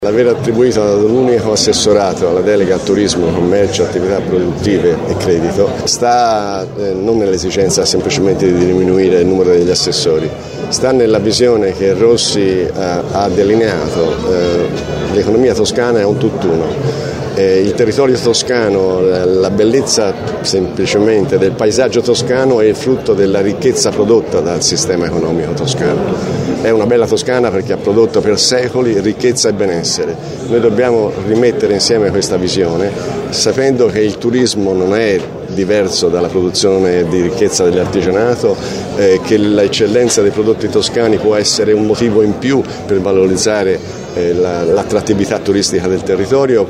L'aver attribuito ad un unico assessorato la delega a turismo, commercio, attività produttive e credito sta non nell'esigenza semplicemente di diminuire il numero degli assessori, sta nella visione che Rossi ha delineato. L'economia toscana è un tutt'uno. Il territorio toscano, la bellezza semplicemente del paesaggio toscano è il frutto della ricchezza prodotta dal sistema economico toscano. È una bella Toscana perché ha prodotto per secoli ricchezza e benessere. Noi dobbiamo rimettere insieme questa visione, sapendo che il turismo non è diverso dalla produzione di ricchezza dell'artigianato, che l'eccellenza dei prodotti toscani può essere un motivo in più per valorizzare l'attrattività turistica del territorio.